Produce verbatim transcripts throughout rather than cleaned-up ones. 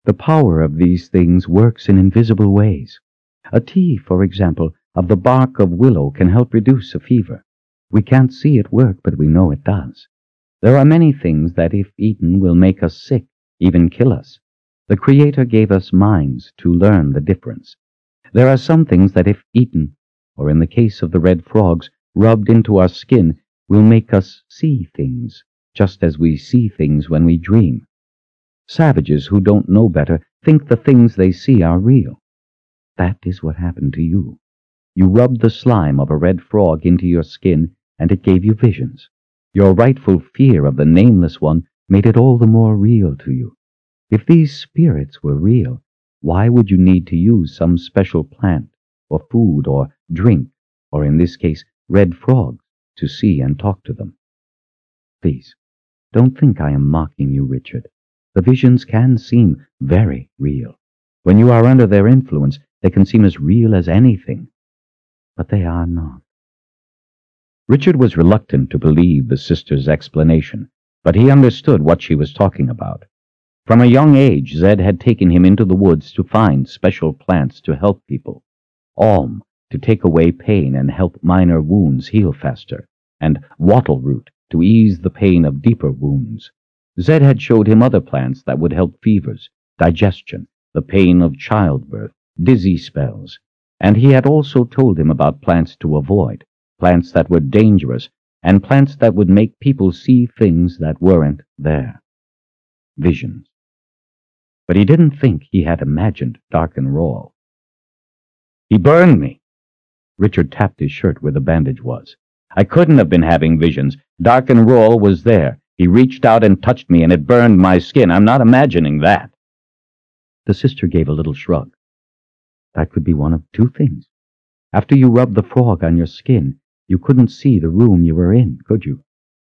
The power of these things works in invisible ways. A tea, for example, of the bark of willow can help reduce a fever. We can't see it work, but we know it does. There are many things that, if eaten, will make us sick, even kill us. The Creator gave us minds to learn the difference. There are some things that, if eaten, or in the case of the red frogs, rubbed into our skin, will make us see things, just as we see things when we dream. Savages who don't know better think the things they see are real. That is what happened to you. You rubbed the slime of a red frog into your skin, and it gave you visions. Your rightful fear of the Nameless One made it all the more real to you. If these spirits were real, why would you need to use some special plant, or food, or drink, or in this case, red frogs, to see and talk to them? Please, don't think I am mocking you, Richard. The visions can seem very real. When you are under their influence, they can seem as real as anything. But they are not. Richard was reluctant to believe the sister's explanation, but he understood what she was talking about. From a young age, Zed had taken him into the woods to find special plants to help people. Alm, to take away pain and help minor wounds heal faster, and wattle root to ease the pain of deeper wounds. Zed had showed him other plants that would help fevers, digestion, the pain of childbirth, dizzy spells, and he had also told him about plants to avoid, plants that were dangerous, and plants that would make people see things that weren't there. Visions. But he didn't think he had imagined Darkenroll. He burned me. Richard tapped his shirt where the bandage was. I couldn't have been having visions. Darkenroll was there. He reached out and touched me, and it burned my skin. I'm not imagining that. The sister gave a little shrug. That could be one of two things. After you rubbed the frog on your skin, you couldn't see the room you were in, could you?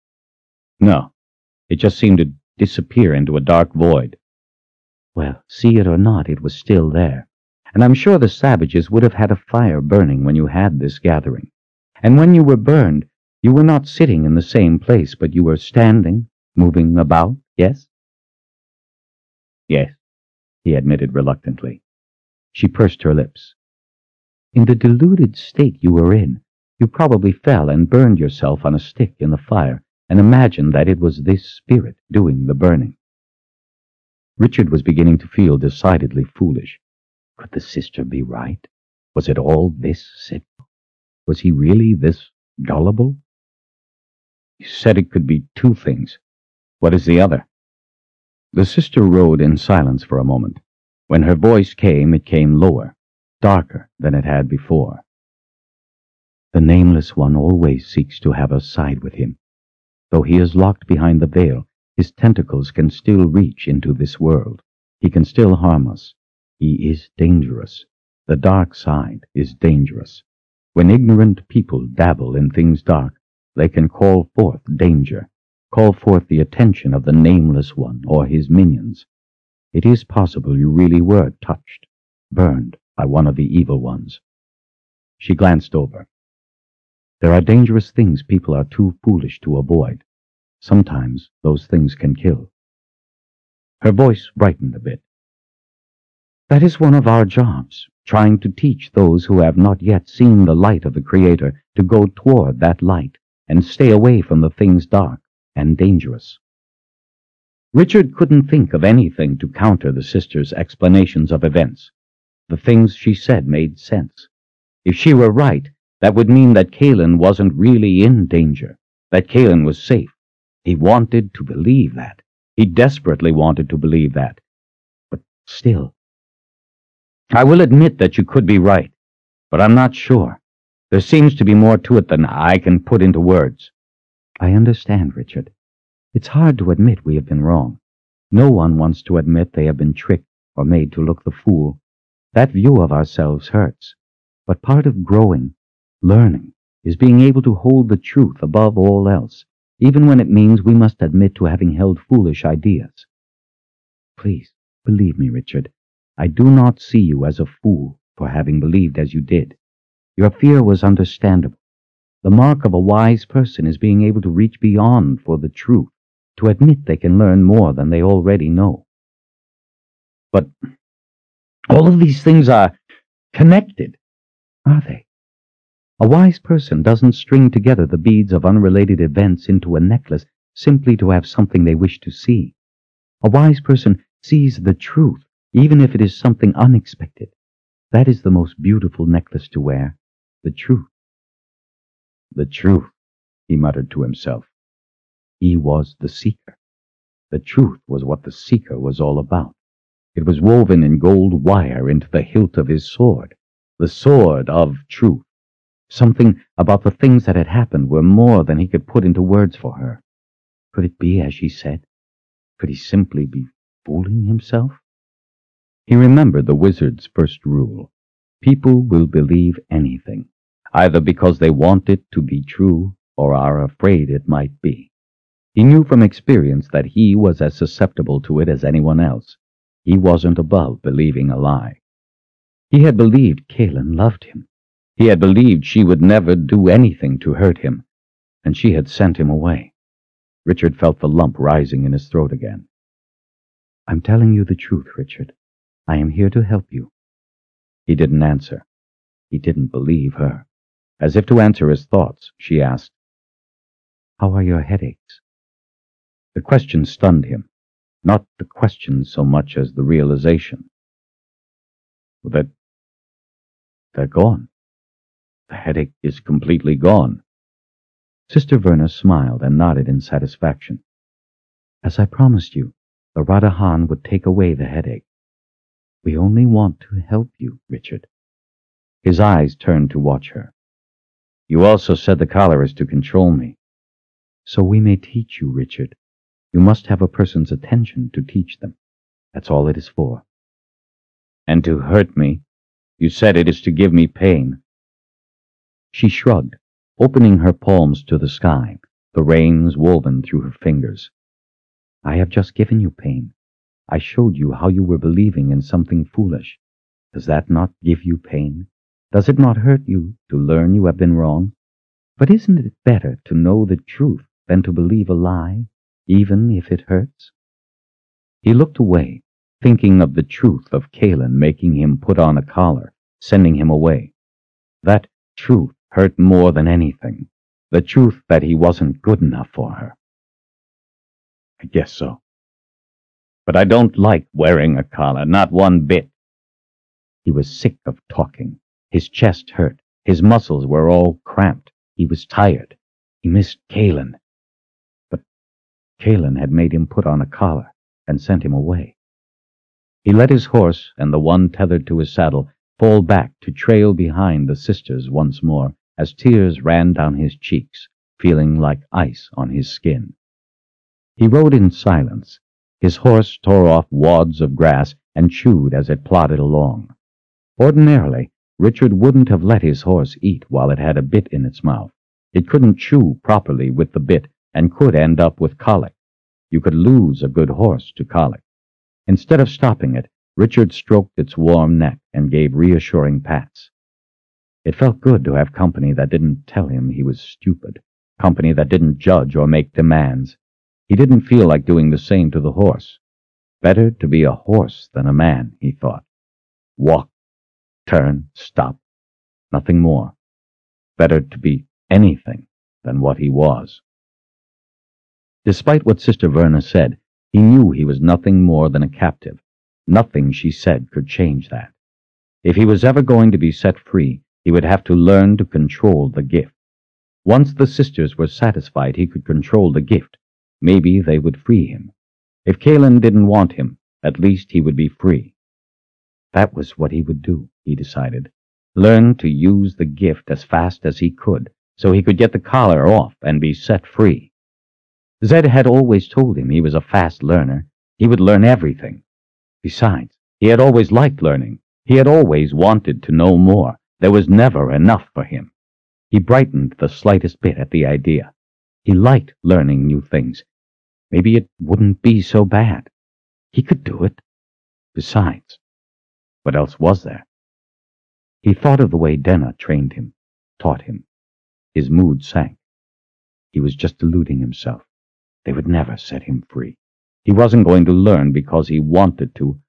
No. It just seemed to disappear into a dark void. Well, see it or not, it was still there. And I'm sure the savages would have had a fire burning when you had this gathering. And when you were burned, you were not sitting in the same place, but you were standing, moving about, yes? Yes, he admitted reluctantly. She pursed her lips. In the deluded state you were in, you probably fell and burned yourself on a stick in the fire and imagined that it was this spirit doing the burning. Richard was beginning to feel decidedly foolish. Could the sister be right? Was it all this simple? Was he really this gullible? You said it could be two things. What is the other? The sister rode in silence for a moment. When her voice came, it came lower, darker than it had before. The Nameless One always seeks to have us side with him. Though he is locked behind the veil, his tentacles can still reach into this world. He can still harm us. He is dangerous. The dark side is dangerous. When ignorant people dabble in things dark, they can call forth danger, call forth the attention of the Nameless One or his minions. It is possible you really were touched, burned by one of the evil ones. She glanced over. There are dangerous things people are too foolish to avoid. Sometimes those things can kill. Her voice brightened a bit. That is one of our jobs, trying to teach those who have not yet seen the light of the Creator to go toward that light and stay away from the things dark and dangerous. Richard couldn't think of anything to counter the sister's explanations of events. The things she said made sense. If she were right, that would mean that Kaelin wasn't really in danger, that Kaelin was safe. He wanted to believe that. He desperately wanted to believe that. But still, I will admit that you could be right, but I'm not sure. There seems to be more to it than I can put into words. I understand, Richard. It's hard to admit we have been wrong. No one wants to admit they have been tricked or made to look the fool. That view of ourselves hurts. But part of growing, learning, is being able to hold the truth above all else, even when it means we must admit to having held foolish ideas. Please, believe me, Richard. I do not see you as a fool for having believed as you did. Your fear was understandable. The mark of a wise person is being able to reach beyond for the truth, to admit they can learn more than they already know. But all of these things are connected, are they? A wise person doesn't string together the beads of unrelated events into a necklace simply to have something they wish to see. A wise person sees the truth, even if it is something unexpected. That is the most beautiful necklace to wear, the truth. The truth, he muttered to himself. He was the seeker. The truth was what the seeker was all about. It was woven in gold wire into the hilt of his sword, the sword of truth. Something about the things that had happened were more than he could put into words for her. Could it be as she said? Could he simply be fooling himself? He remembered the wizard's first rule. People will believe anything, either because they want it to be true or are afraid it might be. He knew from experience that he was as susceptible to it as anyone else. He wasn't above believing a lie. He had believed Kaelin loved him. He had believed she would never do anything to hurt him, and she had sent him away. Richard felt the lump rising in his throat again. I'm telling you the truth, Richard. I am here to help you. He didn't answer. He didn't believe her. As if to answer his thoughts, she asked, How are your headaches? The question stunned him, not the question so much as the realization. That they're gone. The headache is completely gone. Sister Verna smiled and nodded in satisfaction. As I promised you, the Radahan would take away the headache. We only want to help you, Richard. His eyes turned to watch her. You also said the collar is to control me. So we may teach you, Richard. You must have a person's attention to teach them. That's all it is for. And to hurt me? You said it is to give me pain. She shrugged, opening her palms to the sky, the reins woven through her fingers. I have just given you pain. I showed you how you were believing in something foolish. Does that not give you pain? Does it not hurt you to learn you have been wrong? But isn't it better to know the truth than to believe a lie, even if it hurts? He looked away, thinking of the truth of Kaelin making him put on a collar, sending him away. That truth hurt more than anything, the truth that he wasn't good enough for her. I guess so. But I don't like wearing a collar, not one bit. He was sick of talking. His chest hurt. His muscles were all cramped. He was tired. He missed Kaelin. But Kaelin had made him put on a collar and sent him away. He let his horse and the one tethered to his saddle fall back to trail behind the sisters once more as tears ran down his cheeks, feeling like ice on his skin. He rode in silence. His horse tore off wads of grass and chewed as it plodded along. Ordinarily, Richard wouldn't have let his horse eat while it had a bit in its mouth. It couldn't chew properly with the bit and could end up with colic. You could lose a good horse to colic. Instead of stopping it, Richard stroked its warm neck and gave reassuring pats. It felt good to have company that didn't tell him he was stupid, company that didn't judge or make demands. He didn't feel like doing the same to the horse. Better to be a horse than a man, he thought. Walk, turn, stop. Nothing more. Better to be anything than what he was. Despite what Sister Verna said, he knew he was nothing more than a captive. Nothing she said could change that. If he was ever going to be set free, he would have to learn to control the gift. Once the sisters were satisfied he could control the gift, maybe they would free him. If Kaelin didn't want him, at least he would be free. That was what he would do, he decided. Learn to use the gift as fast as he could, so he could get the collar off and be set free. Zed had always told him he was a fast learner. He would learn everything. Besides, he had always liked learning. He had always wanted to know more. There was never enough for him. He brightened the slightest bit at the idea. He liked learning new things. Maybe it wouldn't be so bad. He could do it. Besides, what else was there? He thought of the way Denna trained him, taught him. His mood sank. He was just deluding himself. They would never set him free. He wasn't going to learn because he wanted to,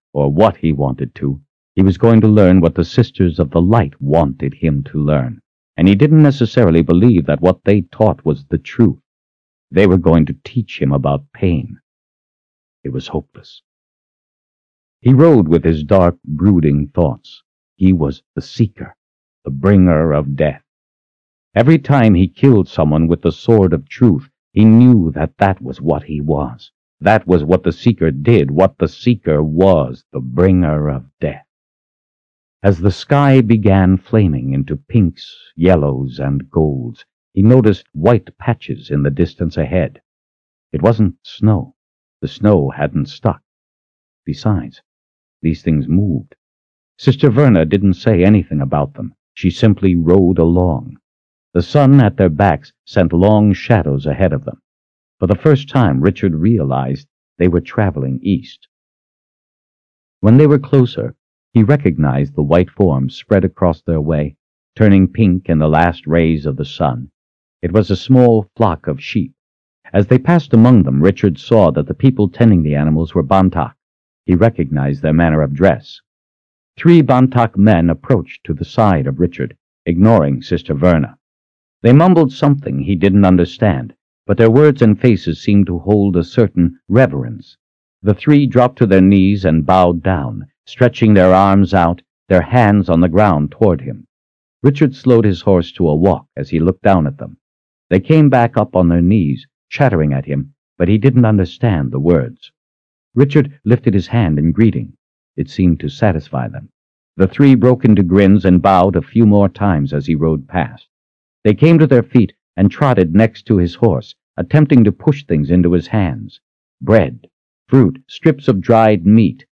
or what he wanted to. He was going to learn what the Sisters of the Light wanted him to learn, and he didn't necessarily believe that what they taught was the truth. They were going to teach him about pain. It was hopeless. He rode with his dark, brooding thoughts. He was the seeker, the bringer of death. Every time he killed someone with the sword of truth, he knew that that was what he was. That was what the seeker did, what the seeker was, the bringer of death. As the sky began flaming into pinks, yellows, and golds, he noticed white patches in the distance ahead. It wasn't snow. The snow hadn't stuck. Besides, these things moved. Sister Verna didn't say anything about them. She simply rode along. The sun at their backs sent long shadows ahead of them. For the first time, Richard realized they were traveling east. When they were closer, he recognized the white forms spread across their way, turning pink in the last rays of the sun. It was a small flock of sheep. As they passed among them, Richard saw that the people tending the animals were Bantak. He recognized their manner of dress. Three Bantak men approached to the side of Richard, ignoring Sister Verna. They mumbled something he didn't understand, but their words and faces seemed to hold a certain reverence. The three dropped to their knees and bowed down, stretching their arms out, their hands on the ground toward him. Richard slowed his horse to a walk as he looked down at them. They came back up on their knees, chattering at him, but he didn't understand the words. Richard lifted his hand in greeting. It seemed to satisfy them. The three broke into grins and bowed a few more times as he rode past. They came to their feet and trotted next to his horse, attempting to push things into his hands. Bread, fruit, strips of dried meat,